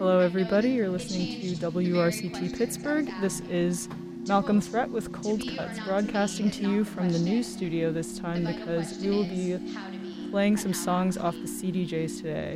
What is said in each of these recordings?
Hello, everybody. You're listening to WRCT Pittsburgh. This is Malcolm Threat with Cold Cuts, broadcasting to you from the news studio this time because we will be playing some songs off the CDJs today.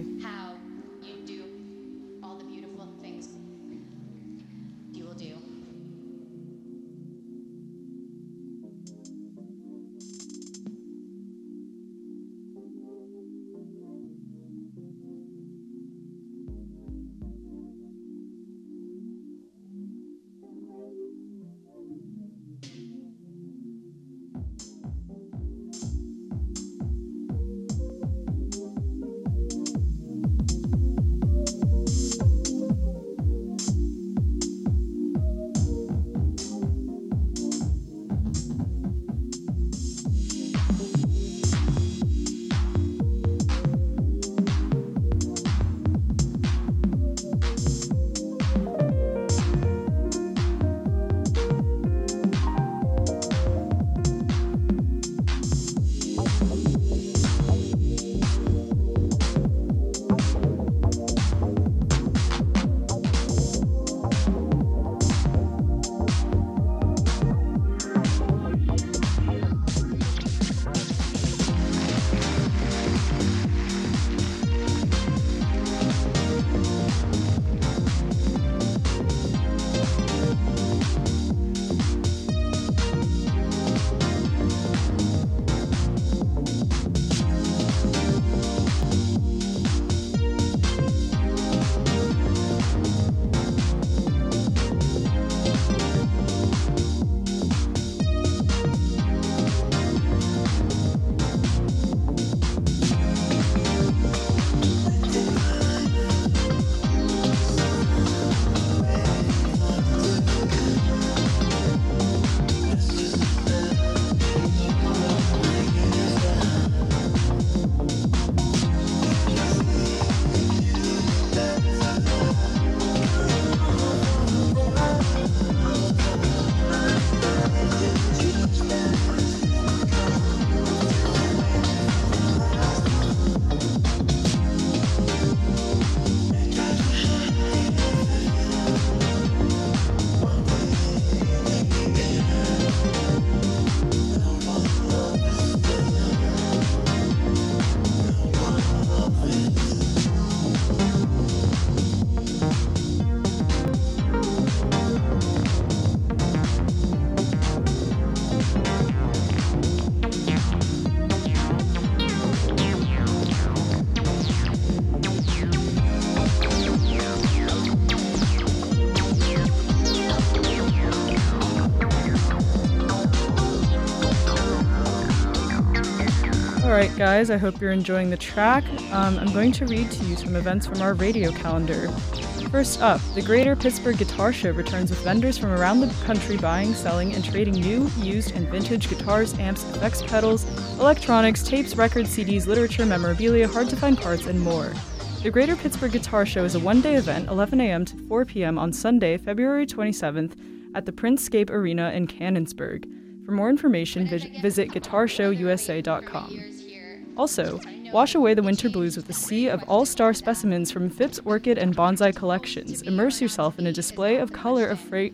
Alright guys, I hope you're enjoying the track. I'm going to read to you some events from our radio calendar. First up, the Greater Pittsburgh Guitar Show returns with vendors from around the country buying, selling, and trading new, used, and vintage guitars, amps, effects pedals, electronics, tapes, records, CDs, literature, memorabilia, hard-to-find parts, and more. The Greater Pittsburgh Guitar Show is a one-day event, 11 a.m. to 4 p.m. on Sunday, February 27th at the Prince-Scape Arena in Canonsburg. For more information, visit guitarshowusa.com. Also, wash away the winter blues with a sea of all-star specimens from Phipps Orchid and Bonsai collections. Immerse yourself in a display of color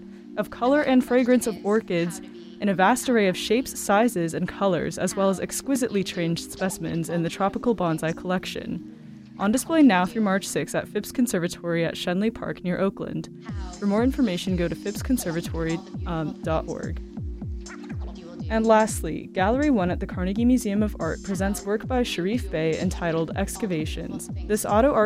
and fragrance of orchids in a vast array of shapes, sizes, and colors, as well as exquisitely trained specimens in the Tropical Bonsai collection. On display now through March 6 at Phipps Conservatory at Shenley Park near Oakland. For more information, go to phippsconservatory.org. And lastly, Gallery 1 at the Carnegie Museum of Art presents work by Sharif Bey entitled Excavations. This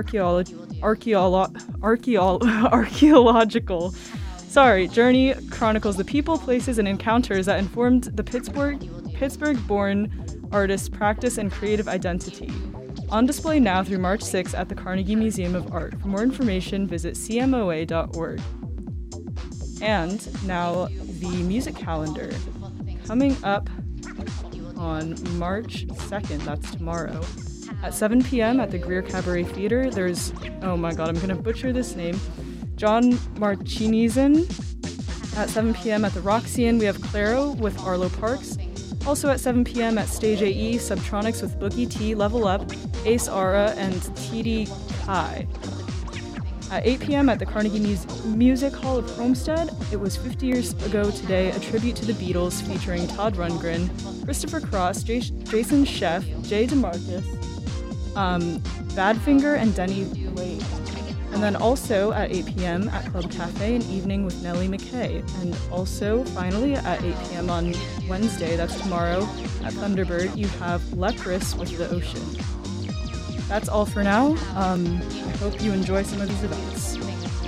archaeological journey chronicles the people, places, and encounters that informed the Pittsburgh-born artist's practice and creative identity. On display now through March 6 at the Carnegie Museum of Art. For more information, visit cmoa.org. And now, the music calendar. Coming up on March 2nd, that's tomorrow, at 7 p.m. at the Greer Cabaret Theater, there's, oh my god, I'm going to butcher this name, John Marchinizin. At 7 p.m. at the Roxy-Inn, we have Claro with Arlo Parks. Also at 7 p.m. at Stage AE, Subtronics with Boogie T, Level Up, Ace Ara, and TD Kai. At 8 p.m. at the Carnegie Music Hall of Homestead, it was 50 years ago today, a tribute to the Beatles featuring Todd Rundgren, Christopher Cross, Jason Scheff, Jay DeMarcus, Badfinger, and Denny Wade. And then also at 8 p.m. at Club Cafe, an evening with Nellie McKay. And also, finally, at 8 p.m. on Wednesday, that's tomorrow, at Thunderbird, you have Leprous with The Ocean. That's all for now. I hope you enjoy some of these events.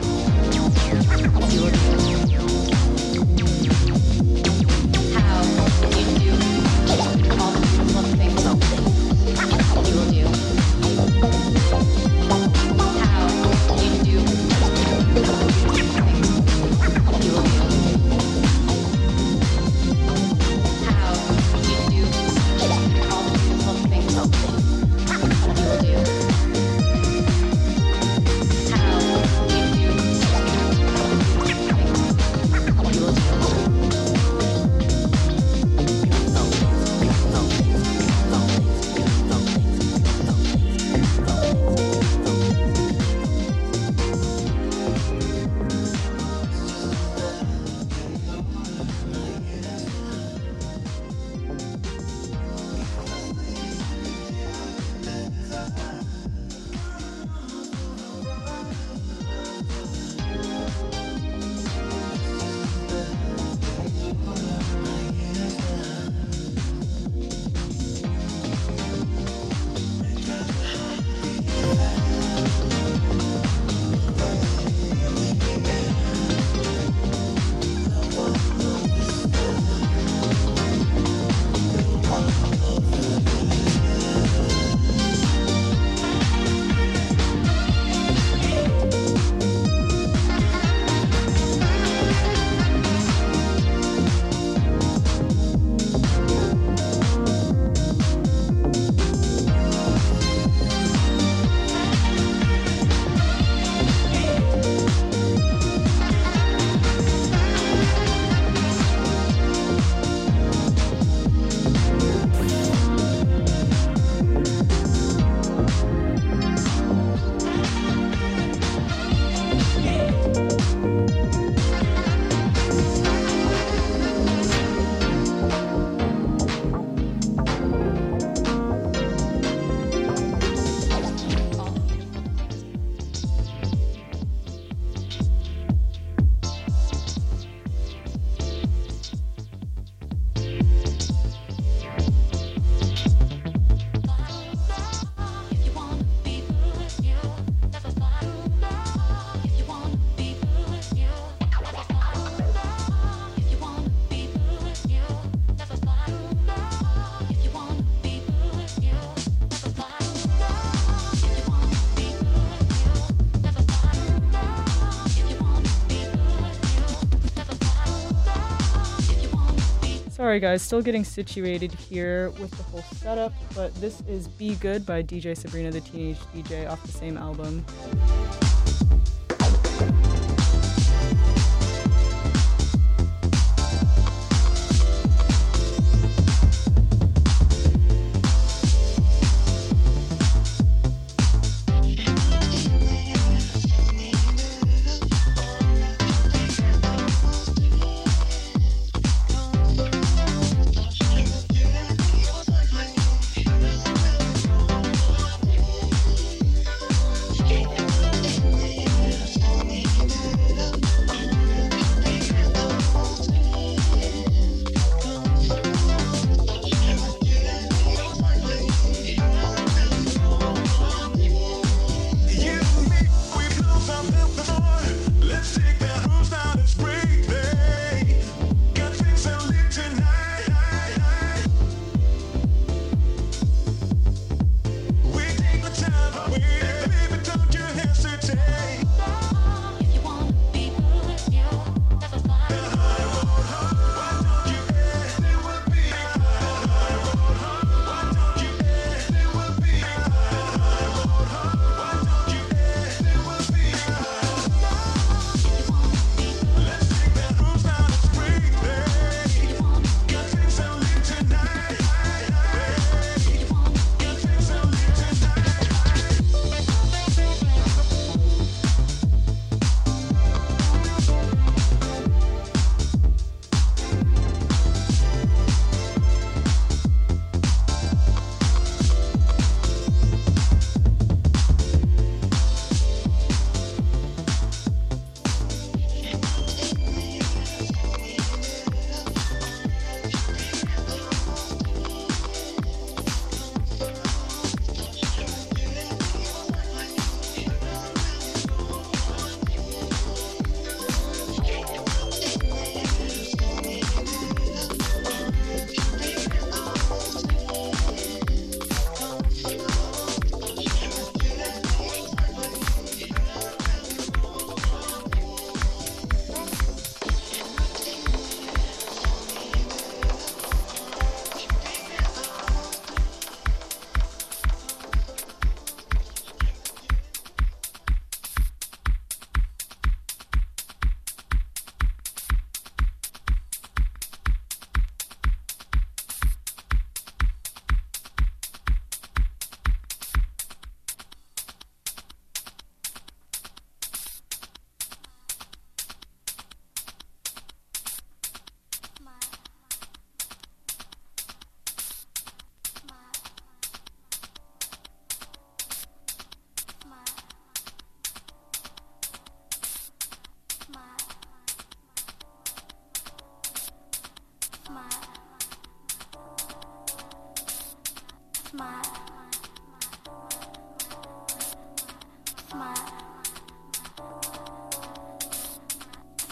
Sorry guys, still getting situated here with the whole setup, but this is Be Good by DJ Sabrina the Teenage DJ off the same album.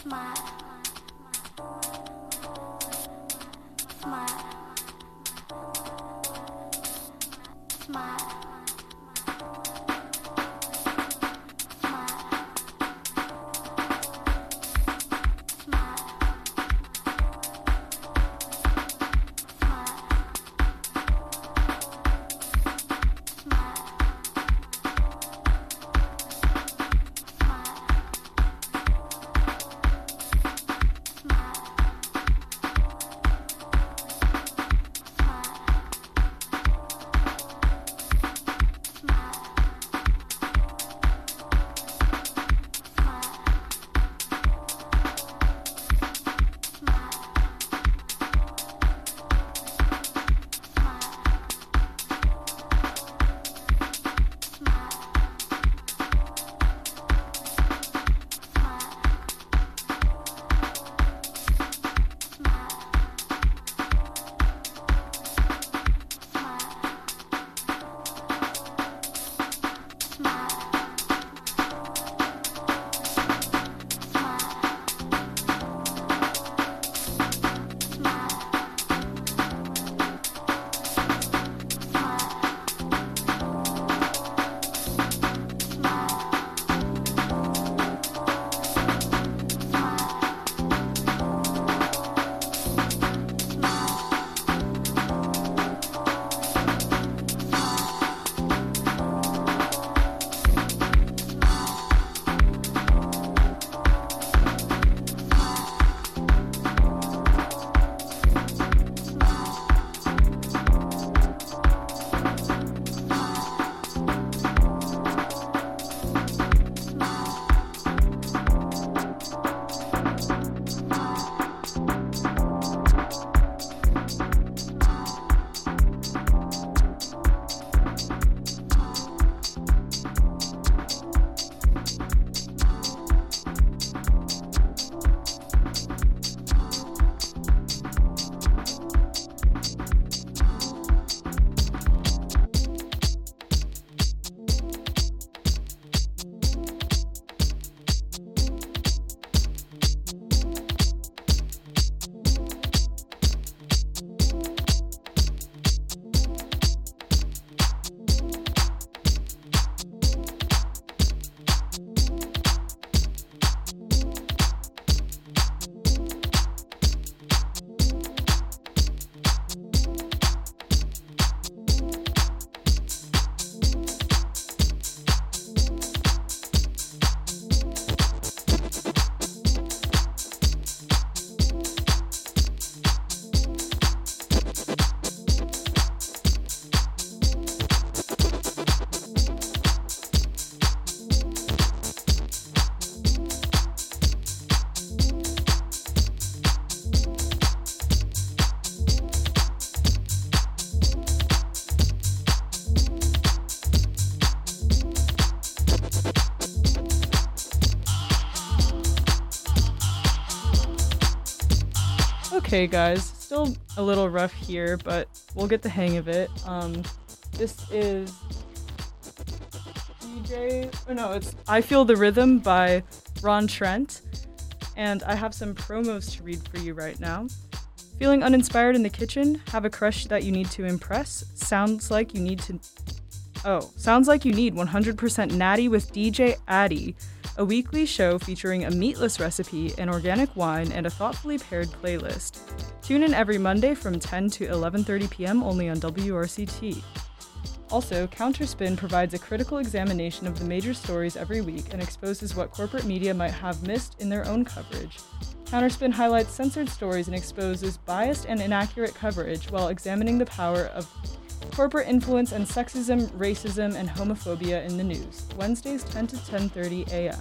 Okay, guys, still a little rough here, but we'll get the hang of it. This is it's I Feel the Rhythm by Ron Trent, and I have some promos to read for you right now. Feeling uninspired in the kitchen? Have a crush that you need to impress? Sounds like you need 100% Natty with DJ Addy, a weekly show featuring a meatless recipe, an organic wine, and a thoughtfully paired playlist. Tune in every Monday from 10 to 11:30 p.m. only on WRCT. Also, Counterspin provides a critical examination of the major stories every week and exposes what corporate media might have missed in their own coverage. Counterspin highlights censored stories and exposes biased and inaccurate coverage while examining the power of corporate influence and sexism, racism, and homophobia in the news. Wednesdays 10 to 10:30 a.m.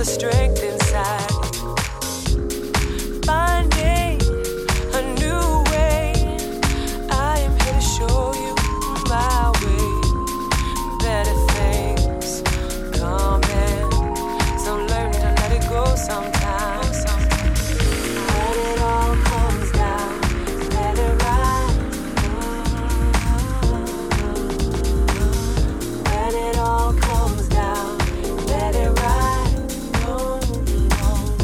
strength inside. Finding a new way. I am here to show you my way. Better things coming. So learn to let it go sometimes. When it all comes down, let it ride. When it all comes down, let it ride.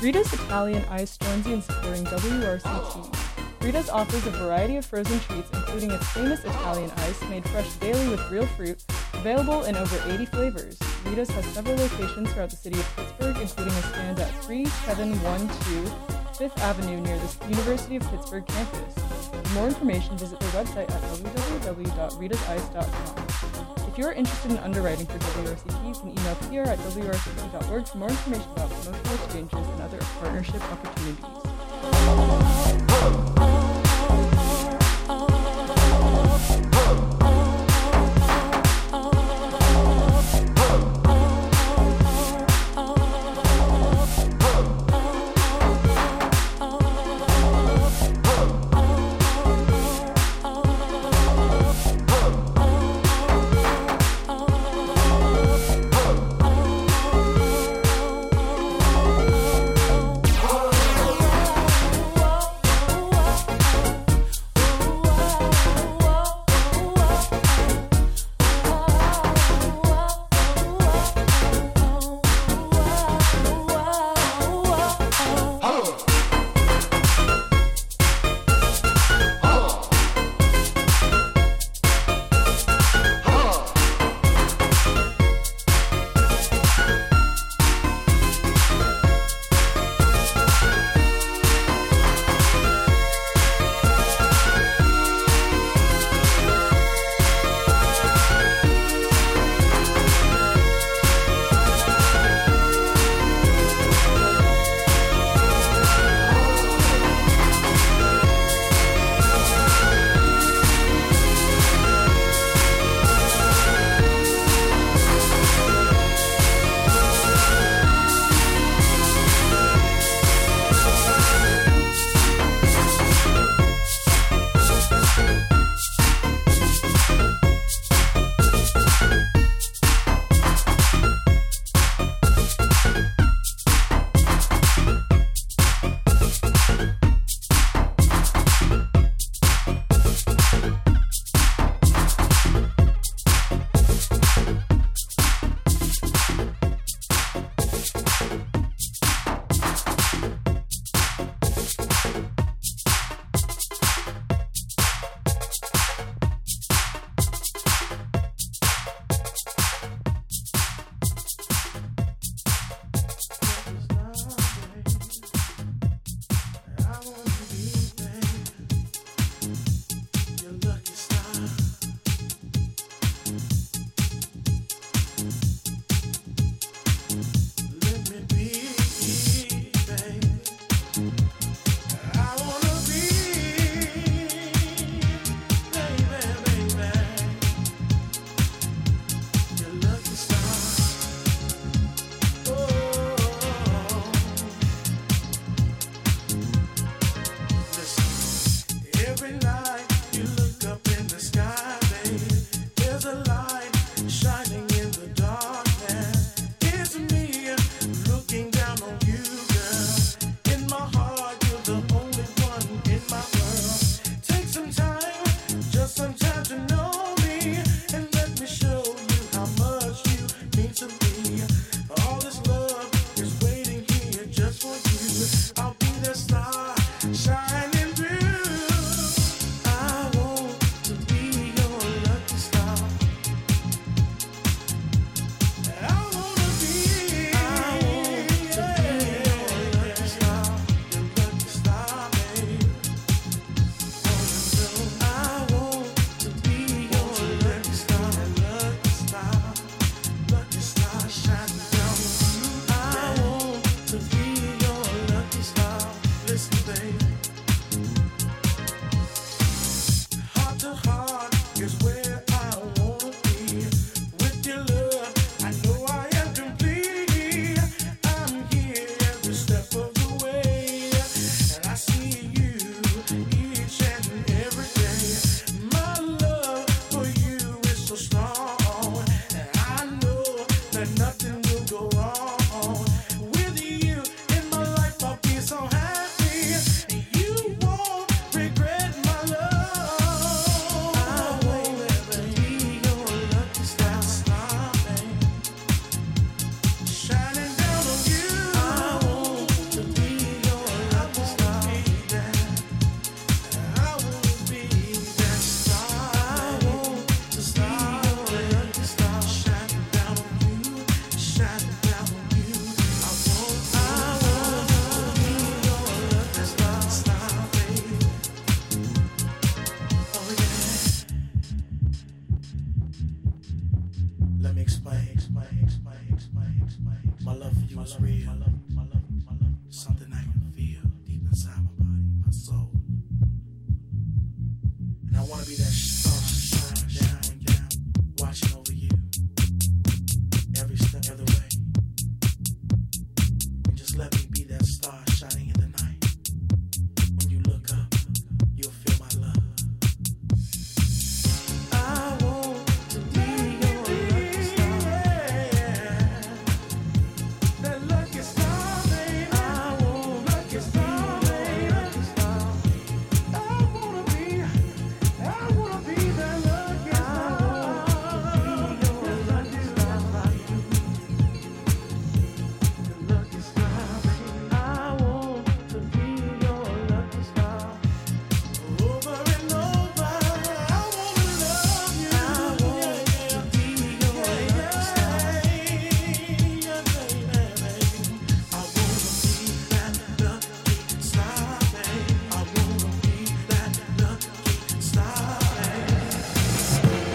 Rita's Italian Ice joins you in supporting WRCT. Rita's offers a variety of frozen treats, including its famous Italian ice, made fresh daily with real fruit, available in over 80 flavors. Rita's has several locations throughout the city of Pittsburgh, including a stand at 3712 5th Avenue near the University of Pittsburgh campus. For more information, visit their website at www.ritasice.com. If you're interested in underwriting for WRCT, you can email pr@wrct.org for more information about promotional exchanges and other partnership opportunities. something I can feel deep inside my body, my soul. And I want to be that star shining down, watching over you every step of the way. And just let me be that star shining in the night. When you look up, you'll feel my love. I want to be your lucky star. That lucky star, baby. I want lucky star, baby. Lucky star. I wanna be that lucky star. The lucky star, baby. I want to be your lucky star. Over and over, I wanna love you. I want to be your lucky star. Yeah, baby. I wanna be that lucky star, baby. I wanna be that lucky star, baby.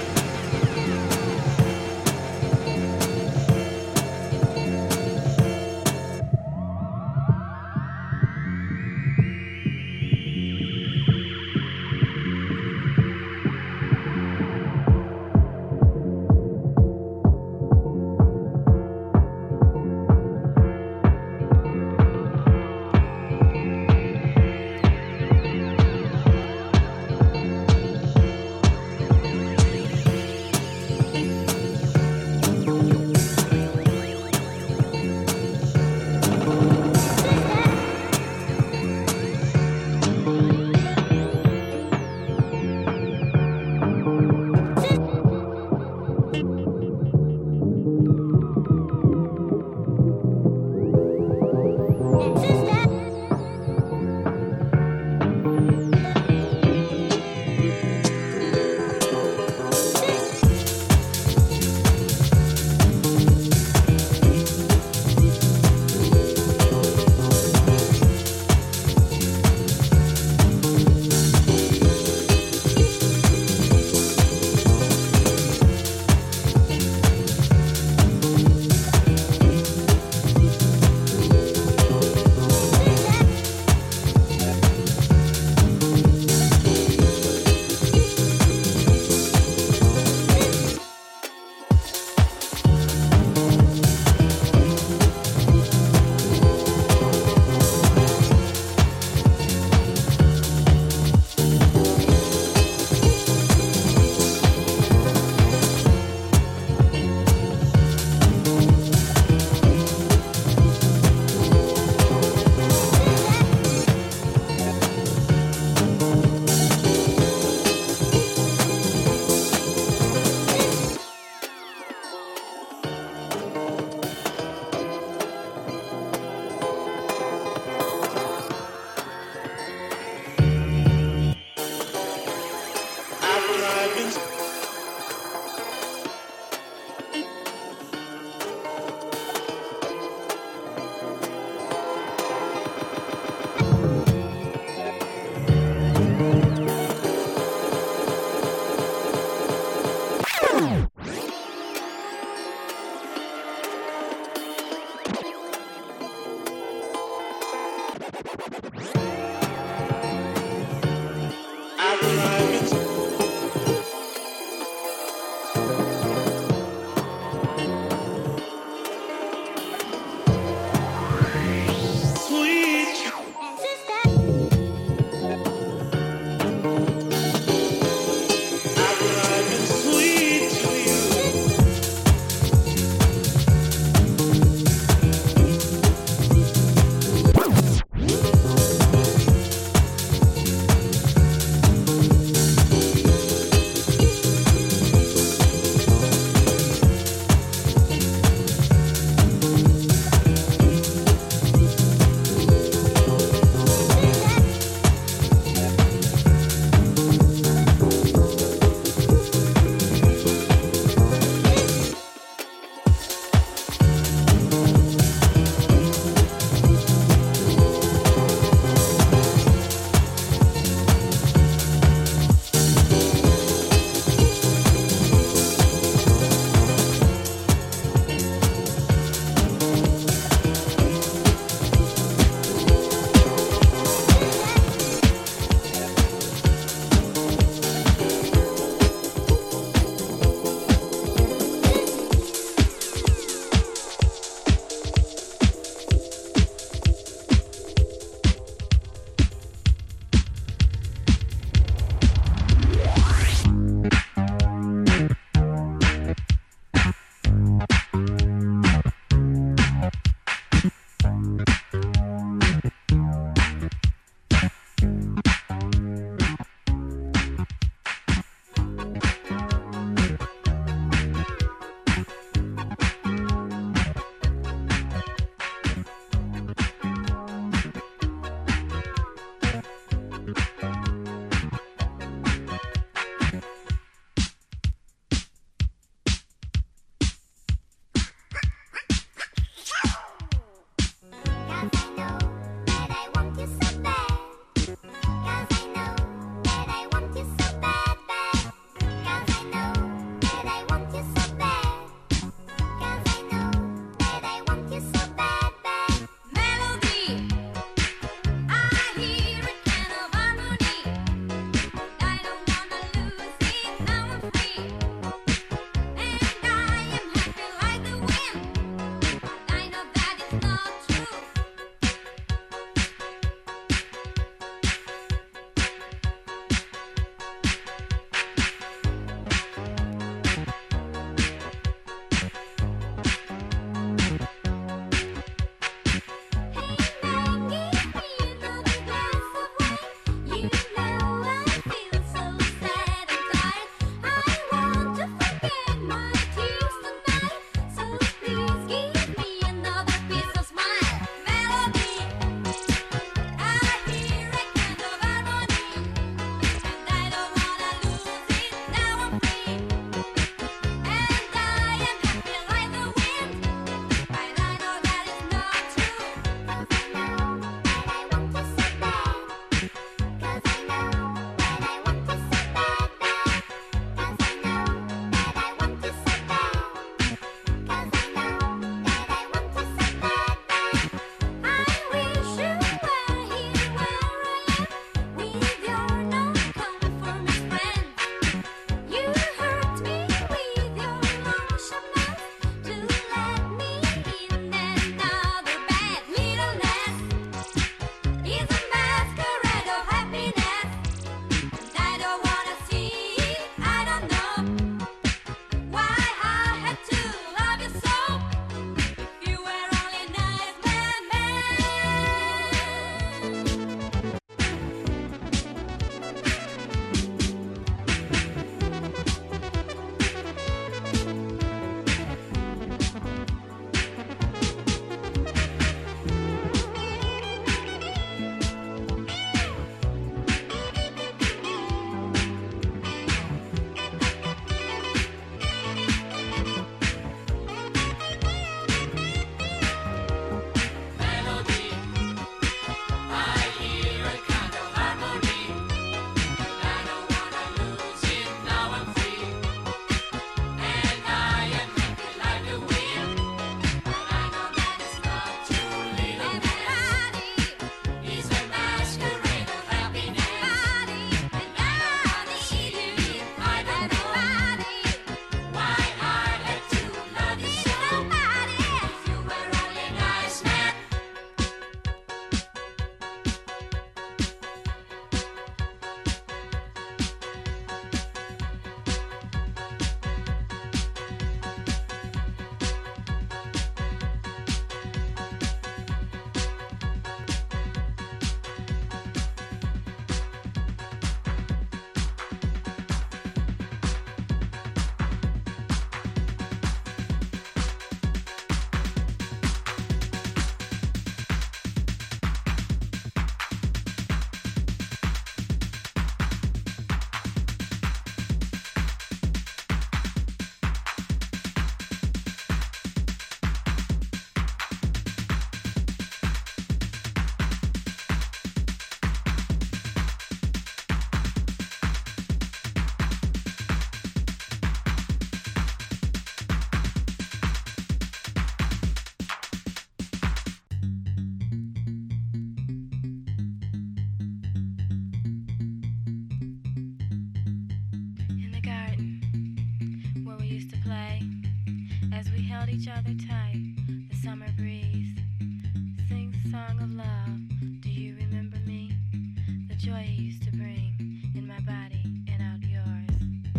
as we held each other tight, the summer breeze sings a song of love. Do you remember me? The joy you used to bring in my body and out yours.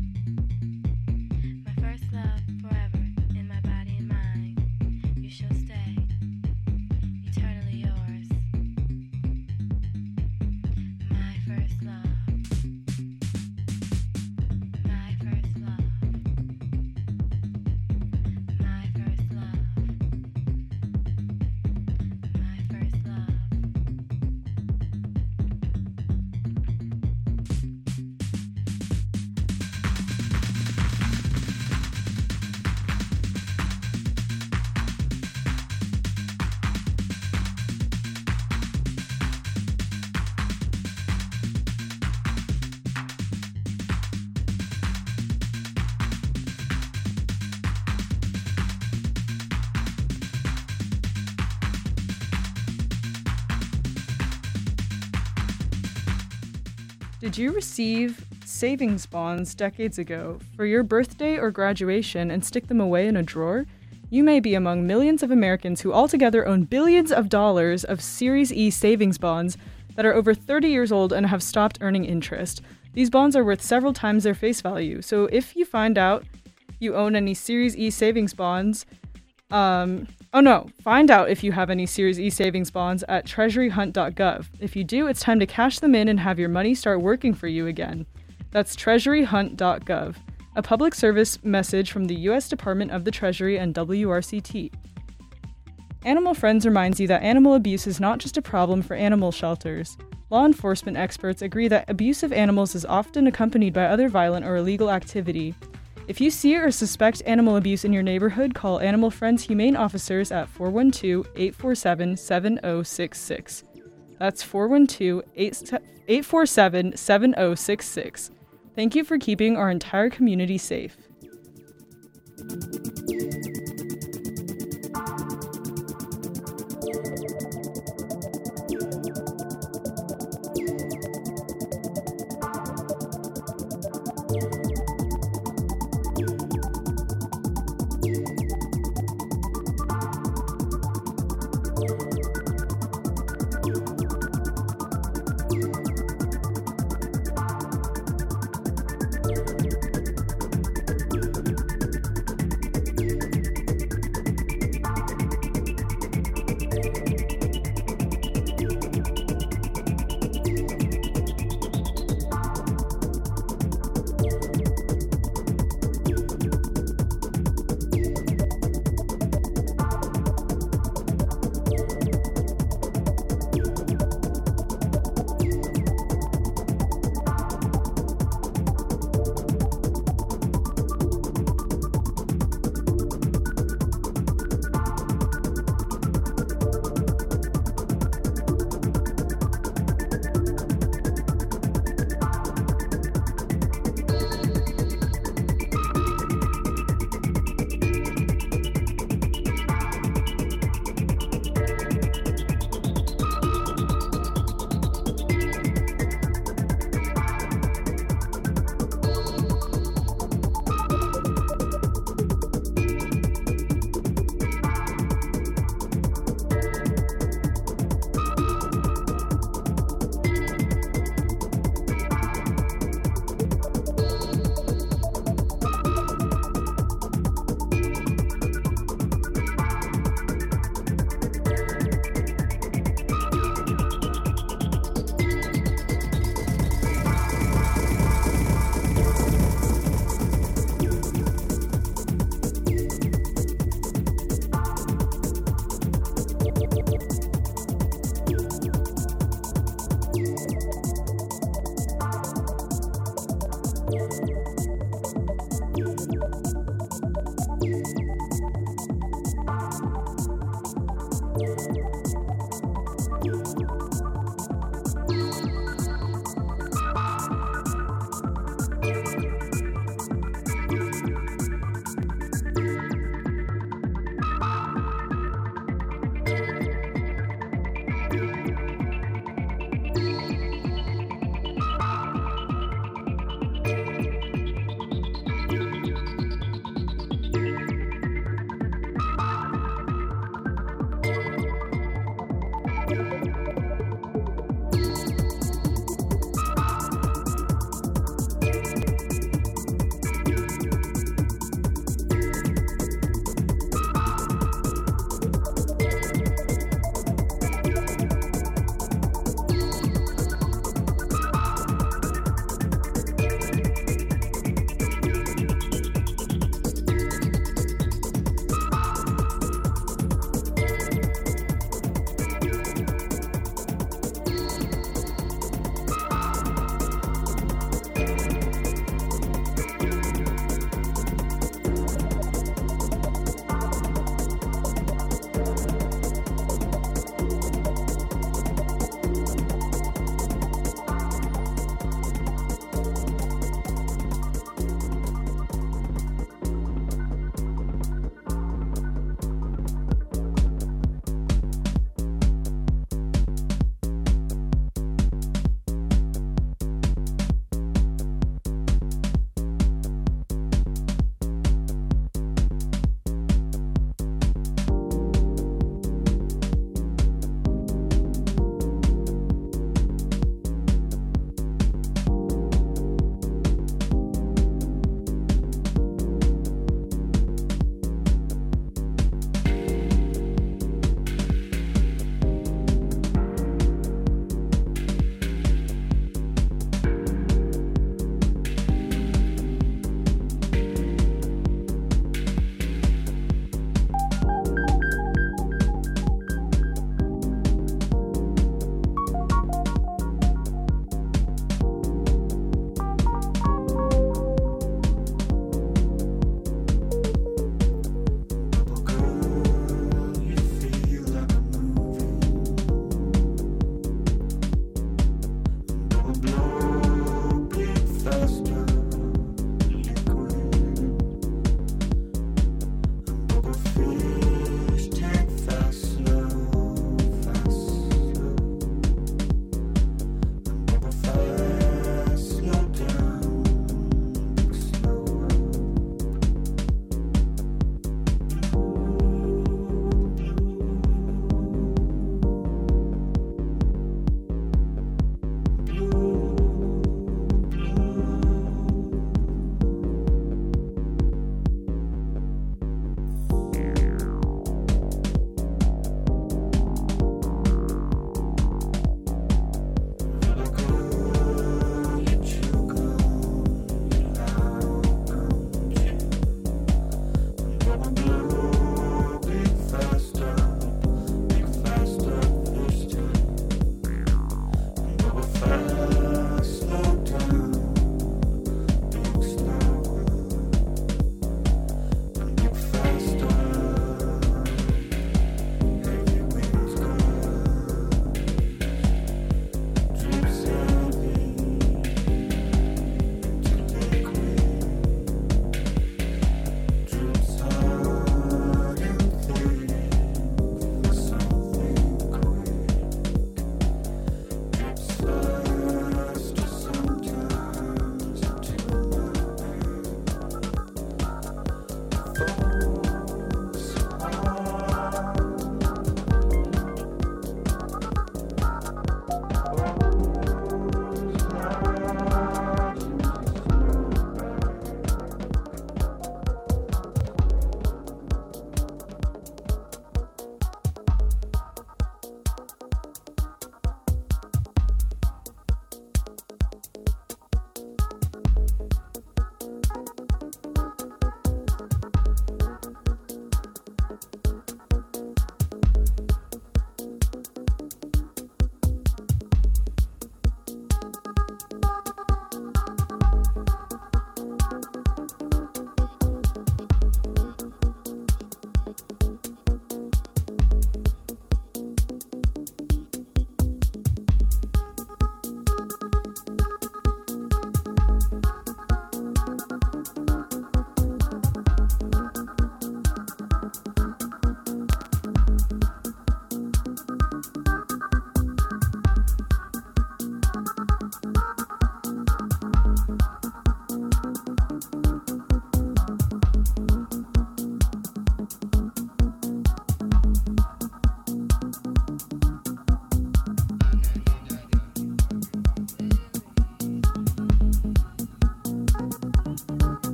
My first love forever in my body and mind. You shall stay eternally yours. My first love. My first love. My first love. My first love. Did you receive savings bonds decades ago for your birthday or graduation and stick them away in a drawer? You may be among millions of Americans who altogether own billions of dollars of Series E savings bonds that are over 30 years old and have stopped earning interest. These bonds are worth several times their face value. So if you find out you own any Series E savings bonds, find out if you have any Series E savings bonds at treasuryhunt.gov. If you do, it's time to cash them in and have your money start working for you again. That's treasuryhunt.gov, a public service message from the U.S. Department of the Treasury and WRCT. Animal Friends reminds you that animal abuse is not just a problem for animal shelters. Law enforcement experts agree that abuse of animals is often accompanied by other violent or illegal activity. If you see or suspect animal abuse in your neighborhood, call Animal Friends Humane Officers at 412-847-7066. That's 412-847-7066. Thank you for keeping our entire community safe.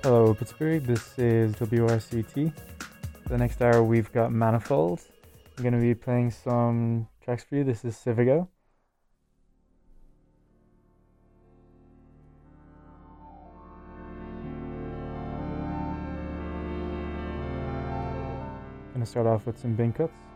Hello Pittsburgh, this is WRCT. The next hour we've got Manifold. I'm going to be playing some tracks for you. This is Civigo. Going to start off with some bin cuts.